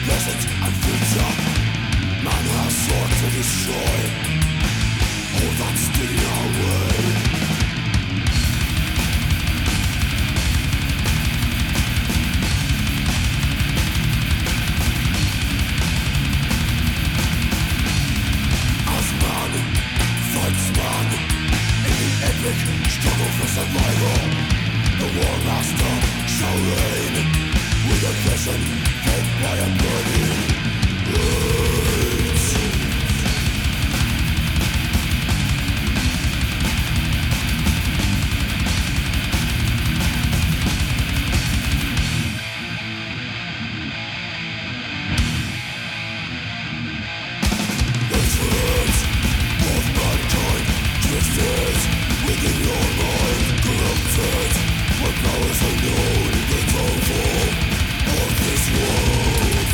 present and future. Man has sought to destroy all that's in our way. As man fights man in the epic struggle for survival, the war master shall reign with oppression fed by a burning rage. The truth of mankind twisted within your mind, corrupted by powers unknown, the downfall of this world.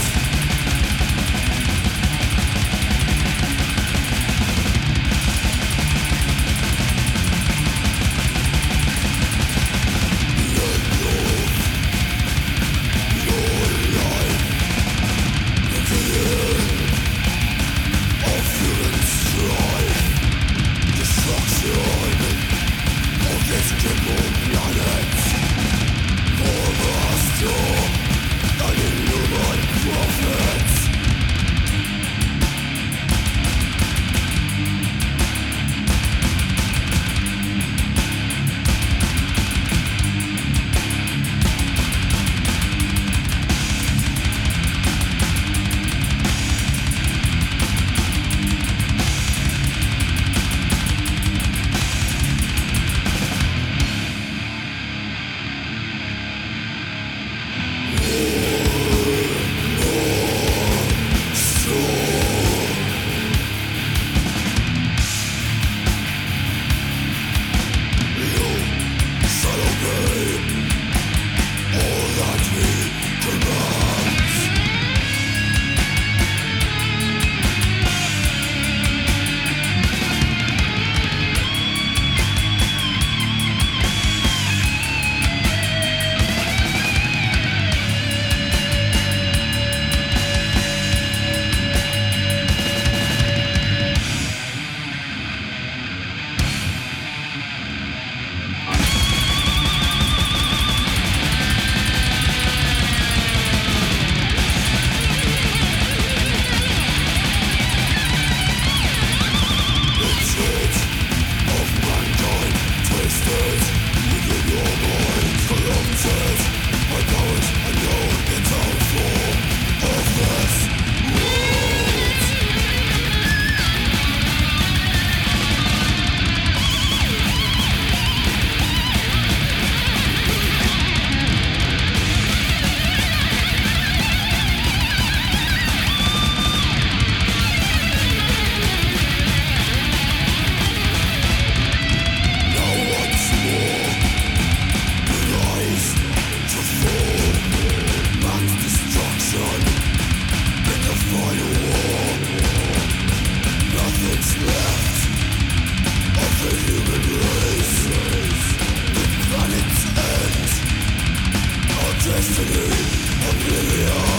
Destiny, oblivion.